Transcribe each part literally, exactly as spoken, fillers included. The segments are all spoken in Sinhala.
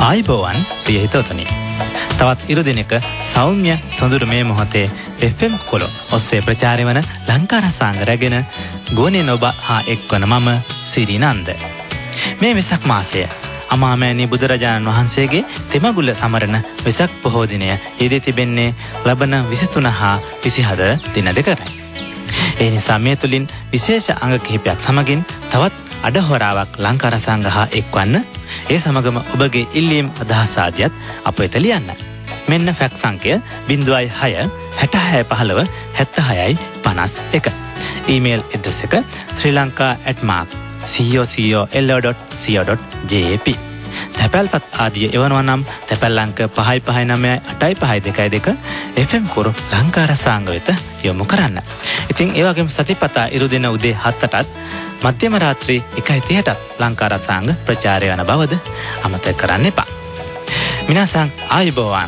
ආයිබෝවන් ප්‍රිය හිතවතුනි. තවත් ඉරු දිනක සෞම්‍ය සොඳුරු මේ මොහොතේ එෆ් එම් කොළො ඔස්සේ ප්‍රචාරය වන ලංකා රසාංග රැගෙන ගෝනෙන් ඔබ හා එක්වන මම සිරිනන්ද. මේ වෙසක් මාසය අමාමෑණී බුදුරජාණන් වහන්සේගේ තෙමගුල සමරන වෙසක් පොහෝ දිනය යෙදී තිබෙන්නේ ලබන විසිතුන හා විසිහත දින දෙකයි. ඒ නිසා මේ තුලින් විශේෂ අංග කිහිපයක් සමගින් තවත් අඩහොරාවක් ලංකා රසාංග හා එක්වන්න, ඒ සමගම ඔබගේ ඉල්ලීම් අදහස් ආදියත් අප වෙත ලියන්න. මෙන්න ෆැක්ස් අංකය zero six six six one five seven six පනස් එක. ඊමේල් ඇඩ්‍රස් එක srilanka at mark co dot co dot jp. තැපැල්පත් ආදිය එවනවා නම් තැපැල් අංක පහයි පහයි නවයයි අටයි පහයි දෙකයි දෙක එෆ් එම් කොරු ලංකා රසාංග වෙත යොමු කරන්න. ඉතින් ඒ වගේම සතිපතා ඉරු දින උදේ හතටත් මධ්‍යම රාත්‍රී එකයි තිහටත් ලංකා රසාංග ප්‍රචාරය වන බවද අමතක කරන්න එපා. මිනාසං ආයිබෝවන්.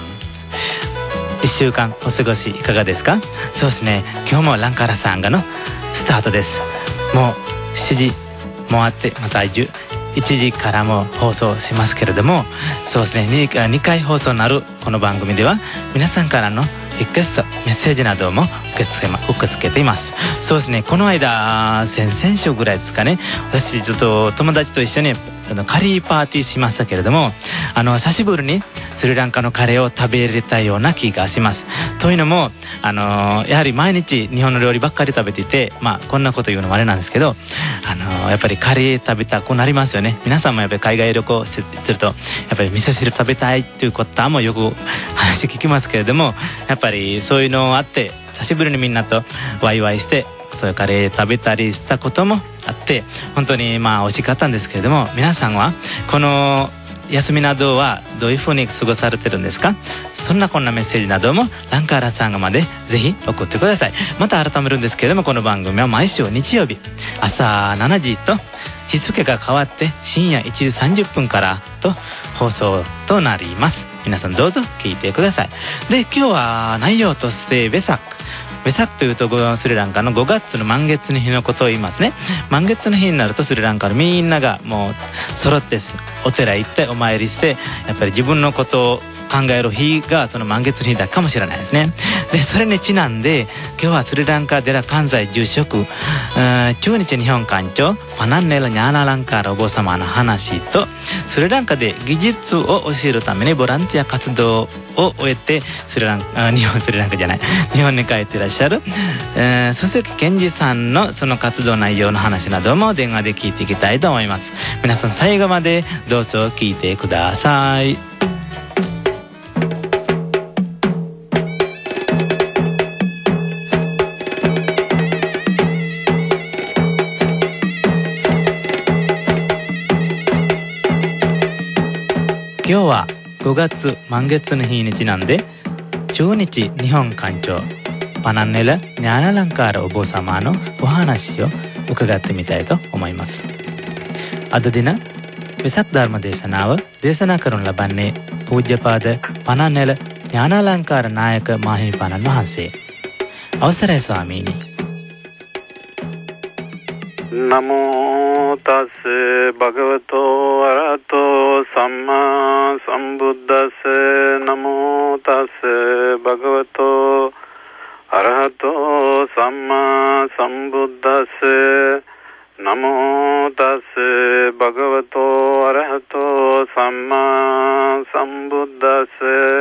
ඉෂුකං ඔසගොසි ඉකගා දෙස්か?そうですね。今日もランカラさんがのスタートです。もうしちじもあってまたいちじからも放送しますけれども、そうですね。にかい放送になるこの番組では皆さんからのリクエストメッセージなども受け付け、ま、受け付けています。そうですね。この間先々週ぐらいですかね、私ちょっと友達と一緒にあのカリーパーティーしましたけれども、あの久しぶりにスリランカのカレーを食べれたような気がします。というのもあのやはり毎日日本の料理ばっかり食べていて、まあこんなこと言うのもあれなんですけど、あのやっぱりカレー食べたくなりますよね。皆さんもやっぱり海外旅行してるとやっぱり味噌汁食べたいということもよく話聞きますけれども、やっぱりそういうのあって久しぶりにみんなとワイワイしてそういうカレー食べたりしたこともあって、本当にまあ美味しかったんですけれども、皆さんはこの休みなどはどういうふうに過ごされてるんですか？そんなこんなメッセージなどもランカーラさんまでぜひ送ってください。また改めるんですけれども、この番組は毎週日曜日朝しちじと日付が変わって深夜いちじさんじゅっぷんからと放送となります。皆さんどうぞ聞いてください。で、今日は内容としてベサックベサックというとスリランカのごがつの満月の日のことを言いますね。満月の日になるとスリランカのみんながもう揃ってお寺行ってお参りして、やっぱり自分のことを考える日がその満月の日だかもしれないですね。で、それにちなんで今日はスリランカ寺関西住職中日日本館長パナンネルニャーナランカールお坊様の話と、スリランカで技術を教えるためにボランティア活動を終えてスリランカ日本スリランカじゃない日本に帰っていらっしゃる鈴木健二さんのその活動内容の話なども電話で聞いていきたいと思います。皆さん最後までどうぞ聞いてください。今日はごがつ満月の日にちなんで中日日本館長パナンネルニャーナランカールお坊様のお話を伺ってみたいと思います。අද දින වෙසක් ධර්ම දේශනාව දේශනා කරනු ලබන්නේ පූජ්‍යපාද පනන්නැල ඥානාලංකාර නායක මාහිමිපාණන් වහන්සේ. අවසරයි ස්වාමීනි. නමෝ තස් භගවතෝ අරහතෝ සම්මා සම්බුද්දස්ස. නමෝ තස් භගවතෝ අරහතෝ සම්මා සම්බුද්දස්ස. නමෝ තස් භගවතෝ අරහතෝ සම්මා සම්බුද්දස්ස.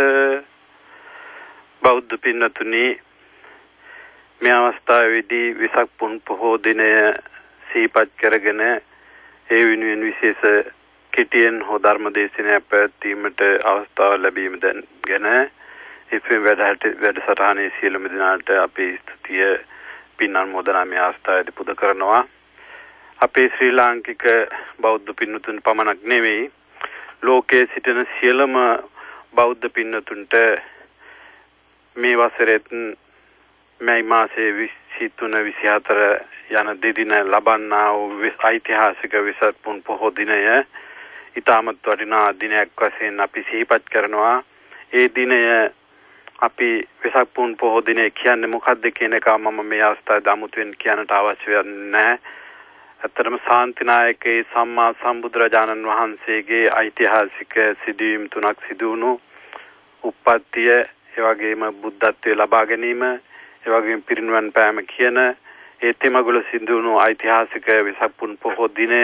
බෞද්ධ පින්නතුනි, මේ අවස්ථාවේදී විසක් පුන් පොහෝ දිනය සිහිපත් කරගෙන ඒ වෙනුවෙන් විශේෂ කෙටියෙන් හෝ ධර්ම දේශනාවක් පැවැත්වීමට අවස්ථාව ලැබීම ගැන ඉතින් වැඩසටහනේ සියලුම දෙනාට අපි ස්තුතිය පින් අනුමෝදනා මේ අවස්ථාවේදී පුද කරනවා. අපේ ශ්‍රී ලාංකික බෞද්ධ පින්නතුන් පමණක් නෙවෙයි, ලෝකයේ සිටින සියලුම බෞද්ධ පින්නතුන්ට මේ වසරේ මේ මාසයේ විසිතුන විසිහතර යන දෙදින ලබන්නා වූ ඓතිහාසික වෙසක් පුන් පොහෝ දිනය ඉතාමත් වටිනා දිනයක් වශයෙන් අපි සිහිපත් කරනවා. ඒ දිනය අපි වෙසක් පුන් පොහෝ දිනය කියන්නේ මොකක්ද කියන එක මම මේ අවස්ථාවේ අමුතුවෙන් කියන්නට අවශ්‍ය නැහැ. ඇත්තටම ශාන්තිනායකේ සම්මා සම්බුදුරජාණන් වහන්සේගේ ඓතිහාසික සිදුවීම් තුනක් සිදු වුණු උප්පත්තිය, ඒ වගේම බුද්ධත්වයේ ලබා ගැනීම, ඒ වගේම පිරිනිවන් පෑම කියන ඒ තෙමගුල සිදු වුණු ඓතිහාසික වෙසක් පුන් පොහෝ දිනය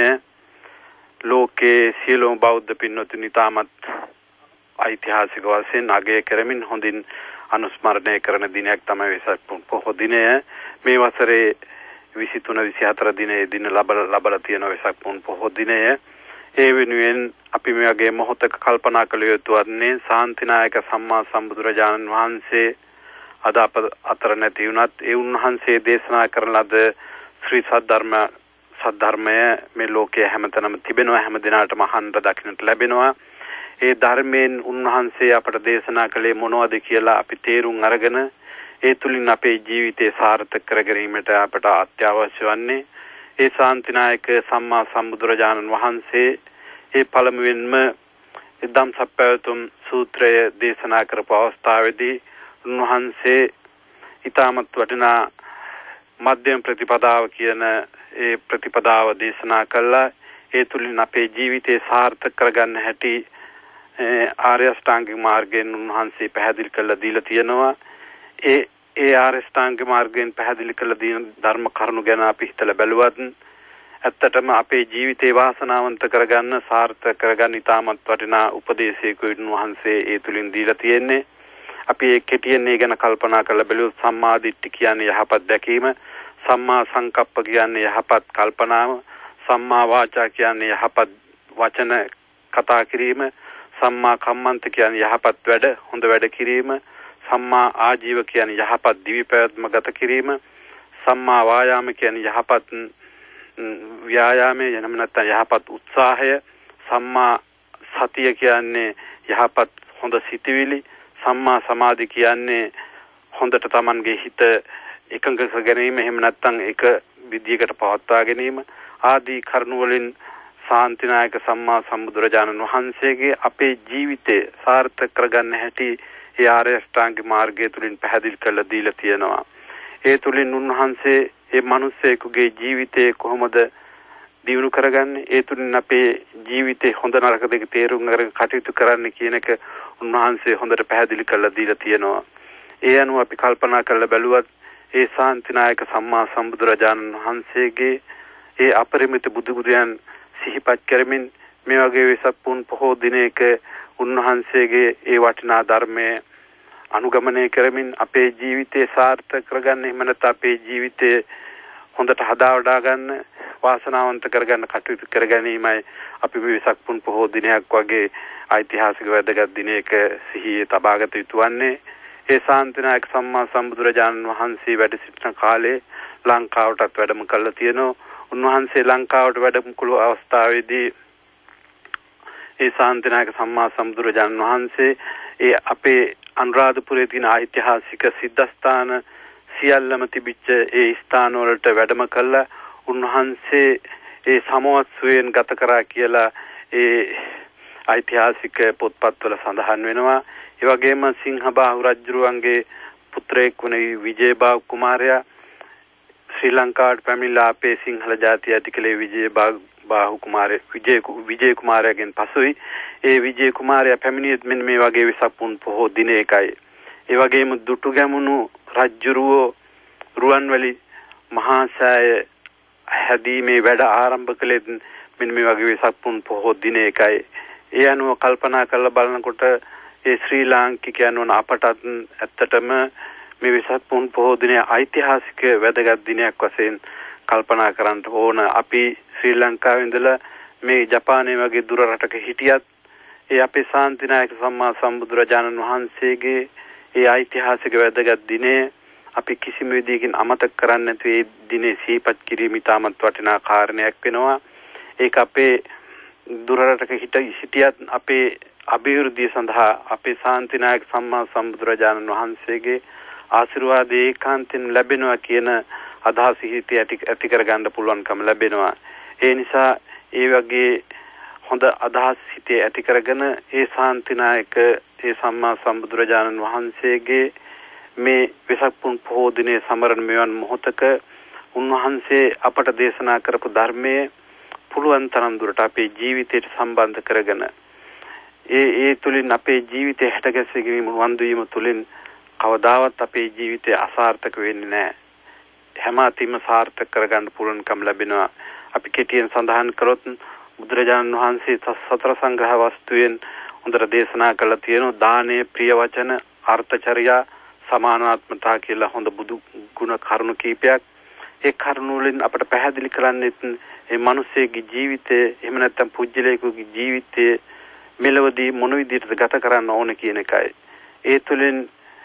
ලෝකයේ සියලුම බෞද්ධ පින්වතුනි තාමත් ඓතිහාසික වශයෙන් අගය කරමින් හොඳින් අනුස්මරණය කරන දිනයක් තමයි වෙසක් පුන් පොහෝ දිනය. මේ වසරේ විසිතුන විසිහතර දිනේ දින ලබලා ලබලා තියෙන වෙසක් පුන් පොහෝ දිනය. ඒ වෙනුවෙන් අපි මේ වගේ මොහොතක කල්පනා කළ යුතු වන්නේ ශාන්තිනායක සම්මා සම්බුදුරජාණන් වහන්සේ අද අප අතර නැති වුණත් ඒ උන්වහන්සේ දේශනා කරන ලද ශ්‍රී සද්ධර්ම සද්ධර්මය මේ ලෝකයේ හැමතැනම තිබෙනවා, හැම දිනාටම අහන්න දකින්නට ලැබෙනවා. ඒ ධර්මයෙන් උන්වහන්සේ අපට දේශනා කළේ මොනවද කියලා අපි තේරුම් අරගෙන ඒ තුලින් අපේ ජීවිතේ සාර්ථක කර ගැනීමට අපට අත්‍යවශ්‍ය වන්නේ ඒ ශාන්තිනායක සම්මා සම්බුදුරජාණන් වහන්සේ ඒ පළමුවෙන්ම ධම්සප්පවතුම් සූත්‍රය දේශනා කරපු අවස්ථාවේදී උන්වහන්සේ ඊටමත් වටිනා මධ්‍යම ප්‍රතිපදාව කියන ඒ ප්‍රතිපදාව දේශනා කළා. ඒ තුලින් අපේ ජීවිතේ සාර්ථක කරගන්න හැටි ආර්ය අෂ්ටාංගික මාර්ගයෙන් උන්වහන්සේ පැහැදිලි කරලා දීලා තියෙනවා. ඒ ඒ ආර්ය අෂ්ටාංගික මාර්ගයෙන් පැහැදිලි කළ දින ධර්ම කරුණු ගැන අපි හිතලා බැලුවත් ඇත්තටම අපේ ජීවිතේ වාසනාවන්ත කරගන්න, සාර්ථක කරගන්න ඉතාමත් වටිනා උපදේශයක උන්වහන්සේ ඒ තුලින් දීලා තියෙන්නේ. අපි ඒ කෙටියෙන් ඒ ගැන කල්පනා කරලා බැලුවොත් සම්මා දිට්ඨි කියන්නේ යහපත් දැකීම, සම්මා සංකප්ප කියන්නේ යහපත් කල්පනාව, සම්මා වාචා කියන්නේ යහපත් වචන කතා කිරීම, සම්මා කම්මන්ත කියන්නේ යහපත් වැඩ, හොඳ වැඩ කිරීම, සම්මා ආජීව කියන්නේ යහපත් දිවි පැවැත්ම ගත කිරීම, සම්මා වායාම කියන්නේ යහපත් ව්‍යායාමයේ එනම නැත්නම් යහපත් උත්සාහය, සම්මා සතිය කියන්නේ යහපත් හොඳ සිතිවිලි, සම්මා සමාධි කියන්නේ හොඳට Tamanගේ හිත එකඟ කර ගැනීම, එහෙම නැත්නම් එක විදියකට පවත්වා ගැනීම ආදී කරුණු වලින් ශාන්තිනායක සම්මා සම්බුදුරජාණන් වහන්සේගේ අපේ ජීවිතේ සාර්ථක කරගන්න හැටි ඒ ආර්ය අෂ්ටාංගික මාර්ගය තුලින් පැහැදිලි කරලා දීලා තියෙනවා. ඒ තුලින් උන්වහන්සේ මේ මිනිස්සෙකුගේ ජීවිතේ කොහොමද දියුණු කරගන්නේ, ඒ තුලින් අපේ ජීවිතේ හොඳ නරක දෙක තේරුම් අරගෙන කටයුතු කරන්න කියන එක උන්වහන්සේ හොඳට පැහැදිලි කරලා දීලා තියෙනවා. ඒ අනුව අපි කල්පනා කරලා බැලුවත් ඒ ශාන්තිනායක සම්මා සම්බුදුරජාණන් වහන්සේගේ ඒ අපරිමිත බුදු ගුණයන් සිහිපත් කරමින් මේ වගේ වෙසක් පුන් පොහෝ දිනයක උන්වහන්සේගේ ඒ වටිනා ධර්මයේ අනුගමනය කරමින් අපේ ජීවිතේ සාර්ථක කරගන්න, එහෙම නැත්නම් අපේ ජීවිතේ හොඳට හදා වඩා ගන්න, වාසනාවන්ත කරගන්න කටයුතු කර ගැනීමයි අපි මේ වෙසක් පුන් පොහෝ දිනයක් වගේ ඓතිහාසික වැදගත් දිනයක සිහියේ තබාගත යුතු වන්නේ. ඒ ශාන්තිනායක සම්මා සම්බුදුරජාණන් වහන්සේ වැඩ සිටින කාලේ ලංකාවටත් වැඩම කළා තියෙනවා. උන්වහන්සේ ලංකාවට වැඩම කළ අවස්ථාවේදී ඒ ශාන්තිනායක සම්මා සම්බුදුරජාණන් වහන්සේ ඒ අපේ අනුරාධපුරයේ තියෙන ඓතිහාසික සිද්ධාස්ථාන සියල්ලම තිබිච්ච ඒ ස්ථාන වලට වැඩම කළා. උන්වහන්සේ ඒ සමවත්සුවෙන් ගත කරා කියලා ඒ ඓතිහාසික පොත්පත්වල සඳහන් වෙනවා. ඒ වගේම සිංහබාහු රජුරුවන්ගේ පුත්‍රයෙක් වුණ විජයබාහු කුමාරයා ශ්‍රී ලංකාවට පැමිණලා අපේ සිංහල ජාතිය ඇති කළේ විජයබාහු කුමාරය විජය විජය කුමාරයාගෙන් පසුයි. ඒ විජය කුමාරයා පැමිණියෙත් මෙන්න මේ වගේ වෙසක් පුන් පොහෝ දිනයකයි. ඒ වගේම දුටුගැමුණු රජුරුවෝ රුවන්වැලි මහා සෑය හැදීමේ වැඩ ආරම්භ කළේ මෙන්න මේ වගේ වෙසක් පුන් පොහෝ දිනයකයි. ඒ අනුව කල්පනා කරලා බලනකොට ඒ ශ්‍රී ලාංකිකයන් වන අපටත් ඇත්තටම මේ වෙසක් පුන් පොහෝ දිනය ඓතිහාසික වැදගත් දිනයක් වශයෙන් කල්පනා කරන්න ඕන. අපි ශ්‍රී ලංකාවේ ඉඳලා මේ ජපානයේ වගේ දුර රටක හිටියත් ඒ අපේ ශාන්තිනායක සම්මා සම්බුදුරජාණන් වහන්සේගේ ඒ ඓතිහාසික වැදගත් දිනය අපි කිසිම විදිහකින් අමතක කරන්නේ නැතුව ඒ දිනේ සිහිපත් කිරීම ඉතාමත් වටිනා කාරණයක් වෙනවා. ඒක අපේ දුර රටක හිටියත් අපේ අභිවෘද්ධිය සඳහා අපේ ශාන්තිනායක සම්මා සම්බුදුරජාණන් වහන්සේගේ ආශිර්වාදයේ ඒකාන්තයෙන් ලැබෙනවා කියන අදහස හිතේ ඇති ඇති කරගන්න පුළුවන්කම ලැබෙනවා. ඒ නිසා ඒ වගේ හොඳ අදහස් හිතේ ඇති කරගෙන ඒ ශාන්තිනායක ඒ සම්මා සම්බුදුරජාණන් වහන්සේගේ මේ වෙසක් පුන් පොහෝ දිනේ සමරන මෙවන් මොහොතක උන්වහන්සේ අපට දේශනා කරපු ධර්මයේ පුළුවන් තරම් දුරට අපේ ජීවිතයට සම්බන්ධ කරගෙන ඒ ඒ තුලින් අපේ ජීවිතය හැටගැසීම වන්දු වීම තුලින් කවදාවත් අපේ ජීවිතය අසාර්ථක වෙන්නේ නැහැ. හැම අතිම සාර්ථක කරගන්න පුළුවන්කම ලැබෙනවා. අපි කෙටියෙන් සඳහන් කළොත් බුදුරජාණන් වහන්සේ සතර සංග්‍රහ වස්තුවෙන් හොඳට දේශනා කළා තියෙනවා දානයේ ප්‍රිය වචන අර්ථචර්යා සමානාත්මතා කියලා හොඳ බුදු ගුණ කරුණු කීපයක්. ඒ කරුණු වලින් අපට පැහැදිලි කරන්නේ මේ මිනිස්සෙගේ ජීවිතය එහෙම නැත්නම් පුජ්‍යලේකුගේ ජීවිතය මෙලොවදී මොන විදිහටද ගත කරන්න ඕන කියන එකයි. ඒ තුළින්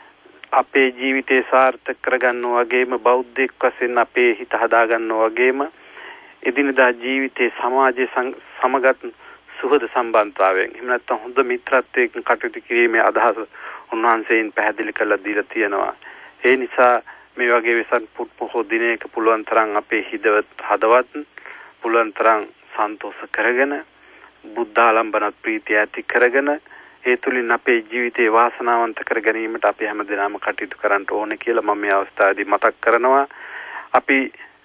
අපේ ජීවිතේ සාර්ථක කරගන්නවා වගේම බෞද්ධෙක් වශයෙන් අපේ හිත හදාගන්නවා වගේම එදිනදා ජීවිතේ සමාජයේ සමගත් සුහද සම්බන්ධතාවයෙන් එහෙම නැත්නම් හොඳ මිත්‍රත්වයකින් කටයුතු කිරීමේ අදහස උන්වහන්සේයින් පැහැදිලි කරලා දීලා තියෙනවා. ඒ නිසා මේ වගේ වෙසක් පුත් පොහෝ දිනයක පුළුවන් තරම් අපේ හිතවත් හදවත් පුළුවන් තරම් සන්තෝෂ කරගෙන බුද්ධ ආලම්බනත් ප්‍රීතිය ඇති කරගෙන ඒ තුලින් අපේ ජීවිතේ වාසනාවන්ත කර ගැනීමට අපි හැමදෙනාම කටයුතු කරන්න ඕනේ කියලා මම මේ අවස්ථාවේදී මතක් කරනවා. අපි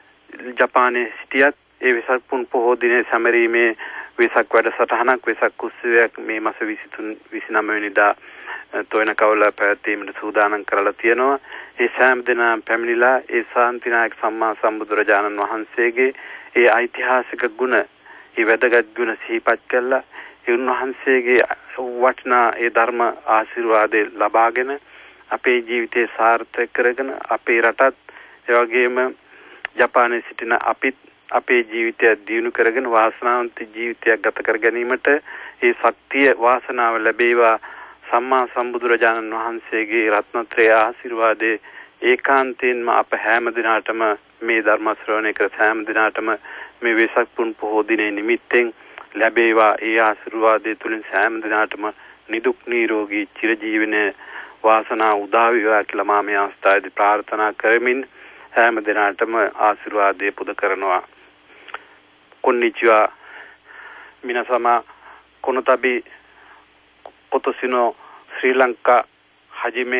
ජපානයේ සිටියත් ඒ වෙසක් පුන් පොහෝ දිනේ සැමරීමේ වෙසක් වැඩසටහනක් වෙසක් උත්සවයක් මේ මාස විසිතුන් විසිනම වෙනිදා තොයන කවල පැවැත්වීමට සූදානම් කරලා තියෙනවා. ඒ සෑම දිනම පැමිණිලා ඒ ශාන්තිනායක සම්මා සම්බුදුරජාණන් වහන්සේගේ ඒ ඓතිහාසික ගුණ, ඒ වැදගත් ගුණ සිහිපත් කළා. ඒ උන්වහන්සේගේ වටිනා ඒ ධර්ම ආශිර්වාදේ ලබාගෙන අපේ ජීවිතේ සාර්ථක කරගෙන අපේ රටත් ඒ වගේම ජපානයේ සිටින අපිත් අපේ ජීවිතය දියුණු කරගෙන වාසනාවන්ත ජීවිතයක් ගත කර ගැනීමට ඒ ශක්තිය වාසනාව ලැබේවා. සම්මා සම්බුදුරජාණන් වහන්සේගේ රත්නත්‍රය ආශිර්වාදේ ඒකාන්තයෙන්ම අප හැම දිනාටම මේ ධර්ම ශ්‍රවණය කර හැම දිනාටම මේ වෙසක් පුන් පොහෝ දිනේ නිමිත්තෙන් ලැබේවා. ඒ ආශිර්වාදයේ තුලින් හැම දිනාටම නිදුක් නිරෝගී චිරජීවනයේ වාසනාව උදා වේවා කියලා මම මේ අවස්ථාවේදී ප්‍රාර්ථනා කරමින් හැම දිනාටම ආශිර්වාදයේ පුද කරනවා. කොන්නිචිවා මිනසමා කොනතබි කොතසිනෝ ශ්‍රී ලංකා හජිමේ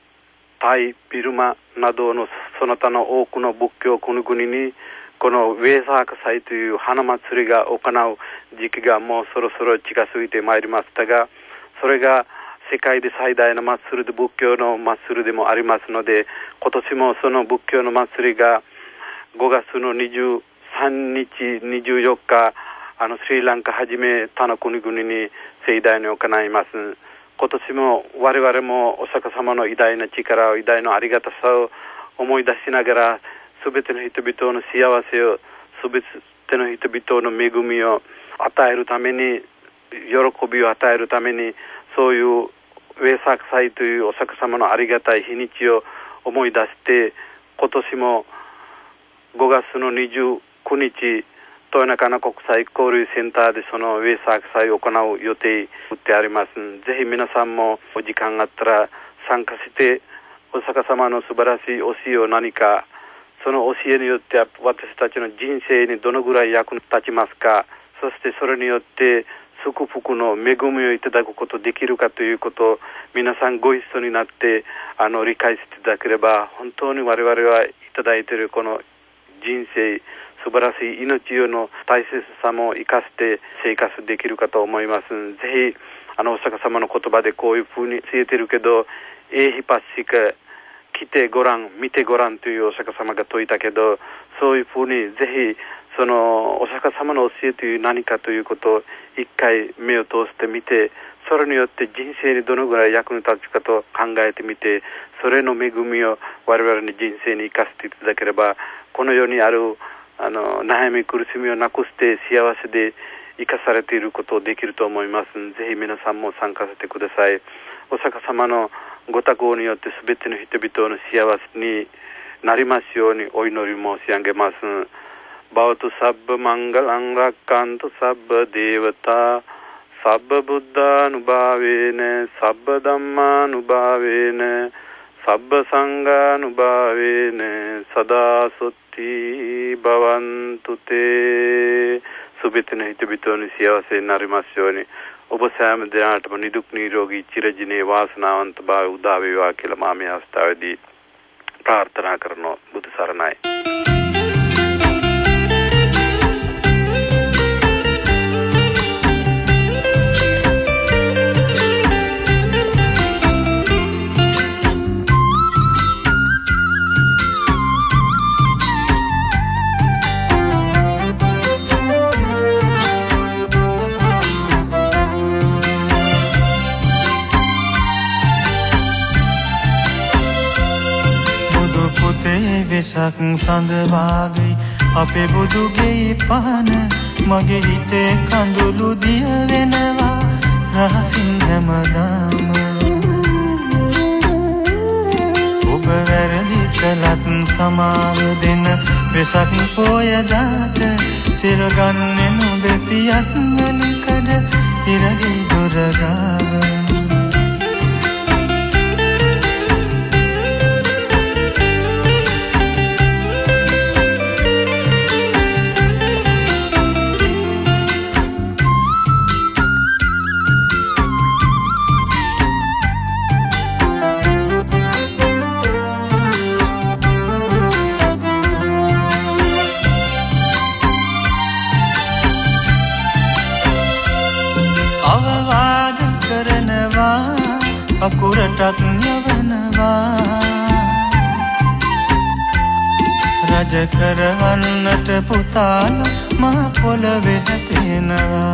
තායි පිරුමා නදෝනෝ සොනතන ඕකුනෝ බුක්කෝ කුණුගුනිනි kono weesaka saitu hanamatsuriga okanau jikiga mo soro soro chikasuite mairimasu ga sorega sekai de saidayana matsuru de bukkyo no matsuru de mo arimasu no de kotoshi mo sono bukkyo no matsuri ga gogasu noにじゅうさんにちにじゅうよっかあのスリランカはじめ他の国々に盛大に行います。今年も我々もお釈迦様の偉大な力を偉大なありがたさを思い出しながらすべての人々の幸せをすべての人々の恵みを与えるために喜びを与えるためにそういうウェサク祭というお釈迦様のありがたい日にちを思い出して今年もごがつのにじゅうくにち豊中の国際交流センターでそのウェサク祭を行う予定であります。ぜひ皆さんもお時間があったら参加してお釈迦様の素晴らしい教えを何かその教えによって私たちの人生にどのぐらい役に立ちますか、そしてそれによって祝福の恵みをいただくことできるかということを皆さんご一緒になってあの理解していただければ本当に我々はいただいているこの人生素晴らしい命の大切さも生かして生活できるかと思います。ぜひあのお釈迦様の言葉でこういうふうに教えているけどエーヒパッシカ来てごらん見てごらんというお釈迦様が説いたけどそういうふうにぜひそのお釈迦様の教えという何かということを一回目を通してみてそれによって人生にどのぐらい役に立つかと考えてみてそれの恵みを我々に人生に生かしていただければこの世にあるあの悩み苦しみをなくして幸せで生かされていることをできると思います。ぜひ皆さんも参加してください。お釈迦様のご多幸によってすべての人々の幸せになりますようにお祈り申し上げます。バウトサッブマンガランラッカントサッブデーヴタサッブブッダヌバーウェーネサッブダンマヌバーウェーネサッブサンガヌバーウェーネサダソッティバワントテすべての人々に幸せになりますようにඔබ සෑම දිනකටම නිදුක් නිරෝගී චිරජීවනයේ වාසනාවන්ත භාවය උදා වේවා කියලා මම මේ අවස්ථාවේදී ප්‍රාර්ථනා කරනවා. බුදු සරණයි. වෙසක් සඳ වාගේ අපේ බුදුගේ පහන මගේ හිතේ කඳුළු දිය වෙනවා රහසින් හැමදාම ඔබ වැරදි කළත් සමාව දෙන වෙසක් පොය දාට සිල් ගන්නෙ නුඹේ පියත් මලිකඩ ඉරගේ දොර ගාව අකුරටත් යවනවා රජ කරවන්නට පුතාලා මහ පොළවේ හැපෙනවා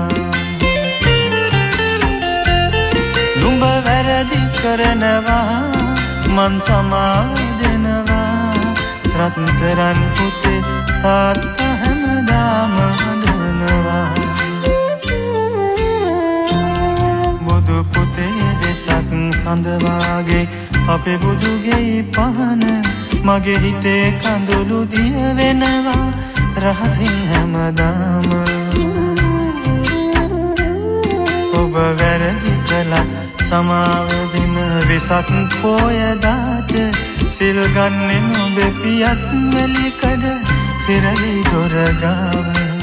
නුඹ වැරදි කරනවා මන් සමාව දෙනවා රත්තරන් පුතේ තාත්තා හැමදාම හඳනවා බුදු පුතේ සඳ වාගේ අපේ බුදුගේ පහන මගේ හිතේ කඳුළු දිය වෙනවා රහසින් හැමදාම ඔබ වැරදි කළා සමාව දෙන වෙසක් පොය දාට සිල් ගන්නෙ නුඹේ පියත් මැලිකඩ සිරලි දොර ගාව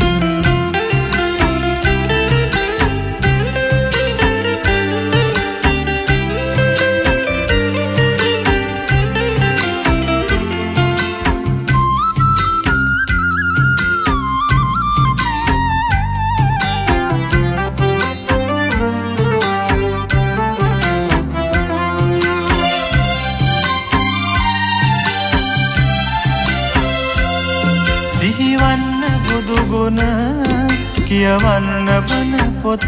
කියවන්න බන පොත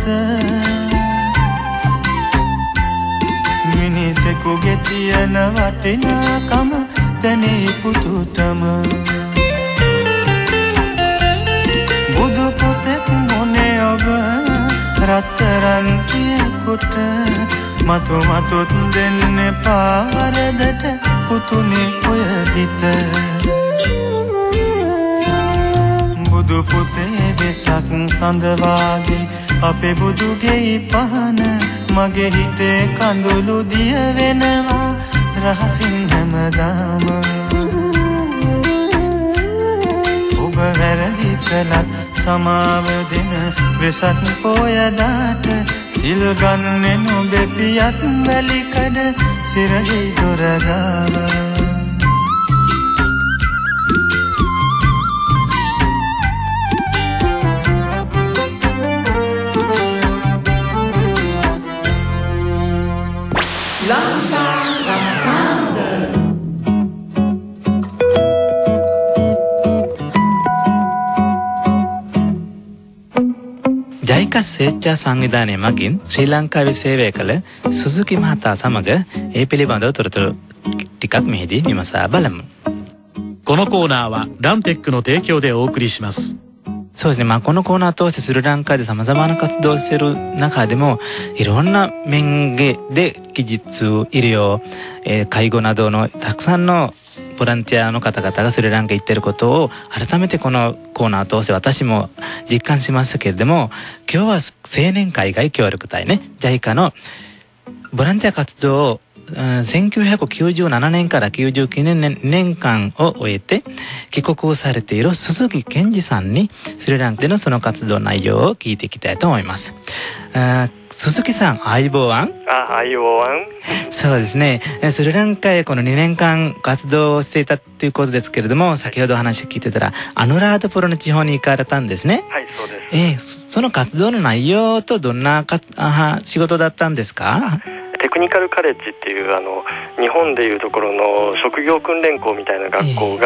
මිනිසෙකුගේ තියෙන වටිනාකම දැනේ පුතුටම බුදු පුතෙක් මොනේ ඔබ රත්තරන් කියකොට මතු මතුත් දෙන්න පාවරදට පුතුනේ ඔය හිත බුදු පුතේ වෙසක් සඳ වාගේ අපේ බුදුගේ පහන මගේ හිතේ කඳුළු දිය වෙනවා රහසින් හැමදාම ඔබ වැරදි කළත් සමාව දෙන වෙසක් පොය දාට සිල් ගන්නෙ නුඹේ පියත් මැලිකඩ සිරගේ දොර ගාව ජයිකා ස්වේච්ඡා සංවිධානය මගින් ශ්‍රී ලංකාවේ සේවය කළ සුසුකි මහතා සමග ඒ පිළිබඳව තොරතුරු ටිකක් මෙහිදී විමසා බලමු. このコーナーはランテックの提供でお送りします。 そうですね、まあ、このコーナーを通してスリランカで様々な活動をしている中でもいろんな面で技術、医療、えー、介護などのたくさんのボランティアの方々がスリランカに行っていることを改めてこのコーナーを通して私も実感しましたけれども、今日は青年海外協力隊ね ジャイカ のボランティア活動をせんきゅうひゃくきゅうじゅうななねんからきゅうじゅうきゅうねん年間を終えて帰国をされている鈴木健二さんにスリランカでのその活動内容を聞いていきたいと思います。あ鈴木さん、相棒案あ、相棒案そうですね。スリランカへこのにねんかん活動をしていたということですけれども、先ほどお話聞いてたらアヌラードプロの地方に行かれたんですね。 はい、そうです。 えー、その活動の内容とどんなかあ仕事だったんですか？ テクニカルカレッジっていうあの日本でいうところの職業訓練校みたいな学校が、えー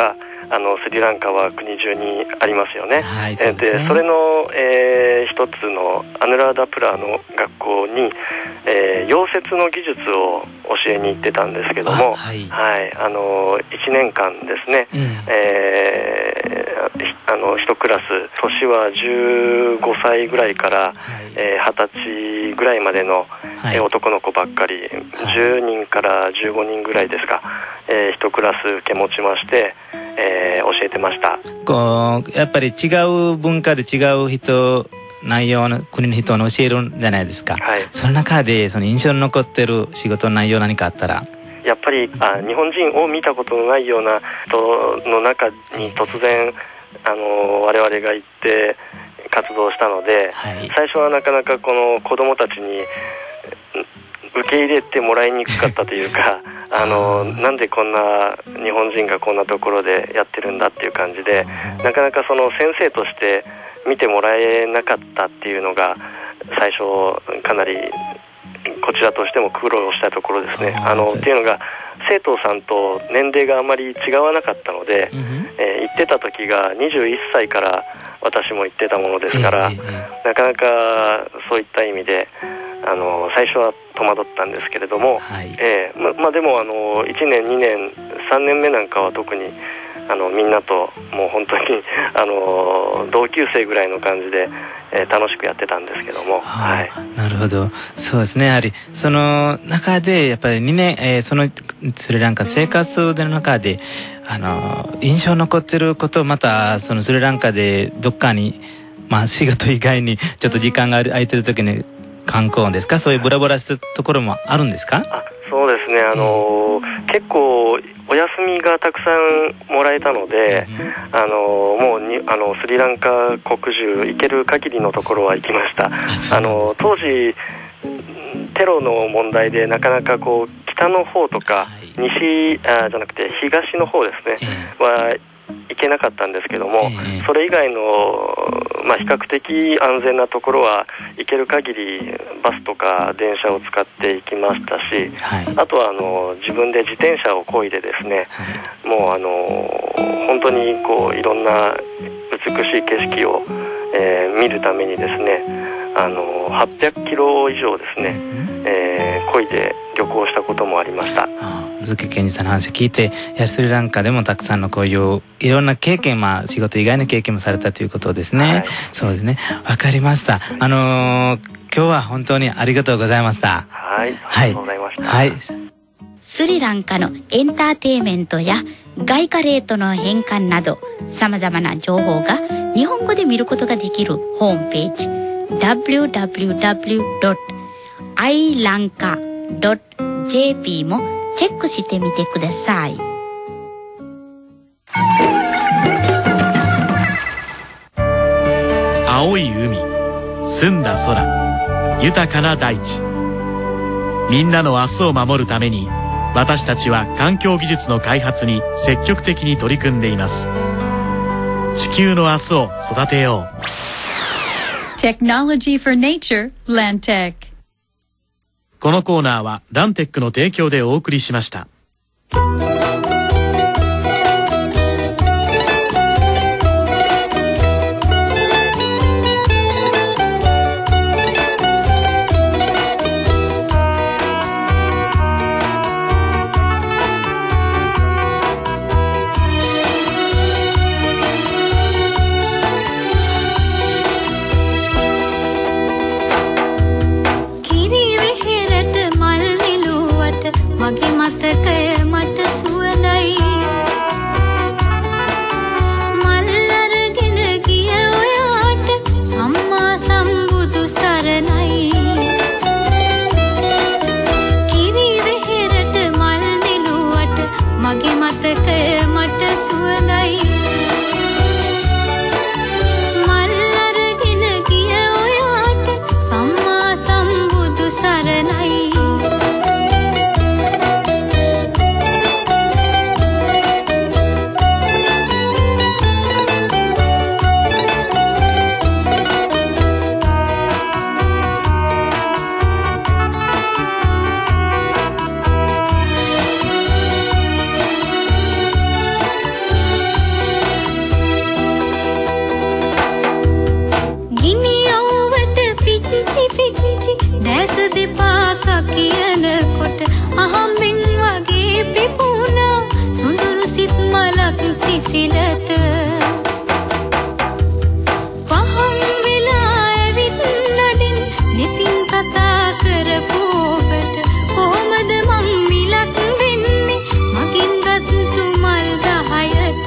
あのスリランカは国中にありますよね。 はい、そうですね。 でそれの、えー、一つのアヌラーダプラの学校に、えー、溶接の技術を教えに行ってたんですけども、はい、はい、あのいちねんかんですね、うんえー、あのいちクラス年はじゅうごさいぐらいから、はいえー、はたちぐらいまでの、はいえー、男の子ばっかり、はい、じゅうにんからじゅうごにんぐらいですか、えー、いちクラス受け持ちまして、えー、教えてました。 こうやっぱり違う文化で違う人内容の国の人に教えるんじゃないですか、はい、その中でその印象に残ってる仕事の内容何かあったら。 やっぱりあ日本人を見たことのないような人の中に突然あの我々が行って活動したので、はい、最初はなかなかこの子どもたちに受け入れてもらいにくかったというかあのなんでこんな日本人がこんなところでやってるんだっていう感じで、なかなかその先生として見てもらえなかったっていうのが最初かなりこちらとしても苦労したところですね。あのっていうのが生徒さんと年齢があまり違わなかったので、うんえー、行ってた時がにじゅういっさいから私も行ってたものですから、えーえー、なかなかそういった意味であの最初は戸惑ったんですけれども、はいえーままあ、でもあのいちねんにねんさんねんめなんかは特にあのみんなともう本当にあの同級生ぐらいの感じで、えー、楽しくやってたんですけども、 はい、なるほど。そうですね。やはりその中でやっぱりにねん、えー、そのスリランカ生活の中であの印象に残ってること、またそのスリランカでどっかに、まあ、仕事以外にちょっと時間が空いてる時に観光ですか、そういうブラブラしたところもあるんですか？ あそうですね、あのーえー、結構お休みがたくさんもらえたので、うん、あのー、もうにあのスリランカ国中行ける限りのところは行きました。あ、あのー、当時テロの問題でなかなかこう北の方とか西あじゃなくて東の方ですね、えー、は行けなかったんですけども、えー、それ以外の、まあ、比較的安全なところは行ける限りバスとか電車を使って行きましたし、はい、あとはあの自分で自転車を漕いでですね、はい、もうあの本当にこういろんな美しい景色を、えー、見るためにですねあのはっぴゃくキロ以上ですね、えー、漕いで旅行したこともありました。 鈴木健二さんの話を聞いて、やはりスリランカでもたくさんのこういういろんな経験、まあ仕事以外の経験もされたということですね、はい、そうですね、わかりました。あのー、今日は本当にありがとうございました。 はい、ありがとうございました、 はいはい、 スリランカのエンターテインメントや外貨レートの変換など様々な情報が日本語で見ることができるホームページ ダブリューダブリューダブリュードットアイランカドットジェーピー もチェックしてみてください。 青い海、澄んだ空、豊かな大地、みんなの明日を守るために私たちは環境技術の開発に積極的に取り組んでいます。地球の明日を育てよう。 Technology for Nature Landtech。 このコーナーはランテックの提供でお送りしました。 පිච්චි දැස දෙපාක කියනකොට අහම්බෙන් වගේ පිපුණා සුඳුරු සිත් මලක් සිසිලට පහන් වෙලා ඇවිත් නඩින් නිතින් කතා කරපු ඔබට කොහොමද මං මිලක් දෙන්නේ මගින් ගත්තු මල් දහයට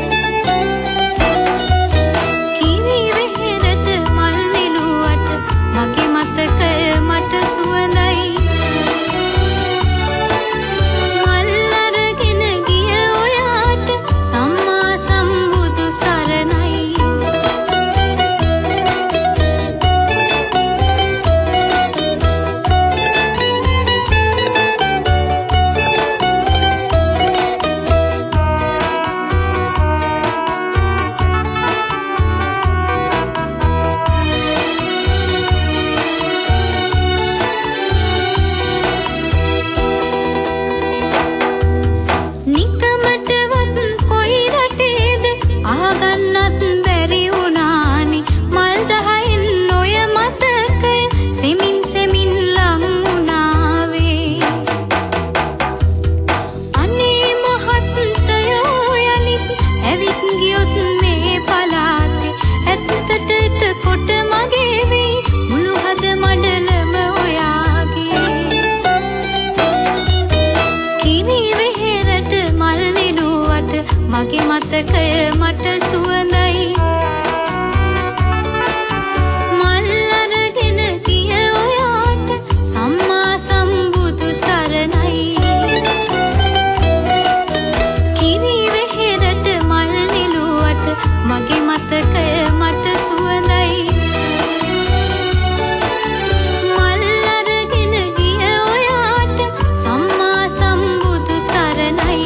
කිරි වෙහෙරට මල් නෙළුවට මගේ මතකය මට සුවඳයි මල් අරගෙන ගිය ඔයාට සම්මා සම්බුදු සරණයි නිකමටවත් කොයි රටේද ආගන්නත් බැරි වුණානි මල් දහයෙන් ඔය මතකය සෙමින් සෙමින් ලං වුණාවේ අනේ මහත්තයෝ යලිත් ඇවිත් ගියොත් මේ පලාතේ ඇත්තට එතකොට මගේ වෙයි මුළු හද මඩලම ඔයාගේ කිරි වෙහෙරට මල් නෙළුවට මගේ මතකය මට සුවඳයි මල් අරගෙන ගිය ඔයාට සම්මා සම්බුදු සරණයි කිරි වෙහෙරට මල් නෙළුවට මගේ මතකය මට සුවඳයි මල් අරගෙන ගිය ඔයාට සම්මා සම්බුදු සරණයි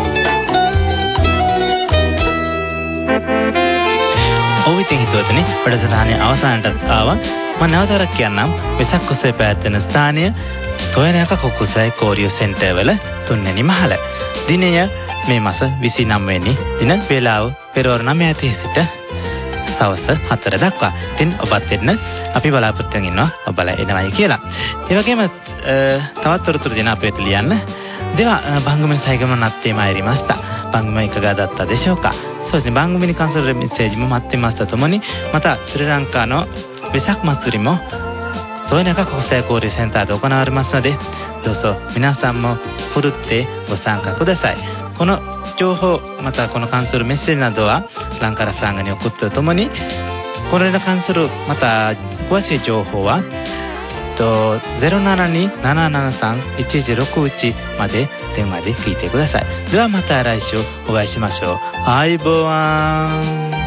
ඔව් ඉතින් හිතුවතුනි වැඩසටහනේ අවසානටත් ආවා. මම නැවතත් කියන්නම් වෙසක් කුසේ පැවැත්වෙන ස්ථානය තොයනක කුකුසයි කෝරියෝ සෙන්ටර් වල තුන්වෙනි මහල. දිනය මේ මාස විසිනම වෙනි දින වේලාව පෙරවරු නවය සිට සවස හතර දක්වා. ඉතින් ඔබත් එන්න අපි බලාපොරොත්තු වෙනවා ඔබලා එනවයි කියලා. ඒ වගේම තවත් තොරතුරු දෙන අපේ වෙත ලියන්න. では番組の最後になってまいりました。番組はいかがだったでしょうか。そうですね、番組に関するメッセージも待ってますとともに、またスリランカのベサク祭りも豊中国際交流センターで行われますので、どうぞ皆さんもふるってご参加ください。この情報またこの関するメッセージなどはランカラさんに送ってとともに、これに関するまた詳しい情報はゼロななにーななななさんいちいちろくいちまで電話で聞いてください。ではまた来週お会いしましょう。アイボワン。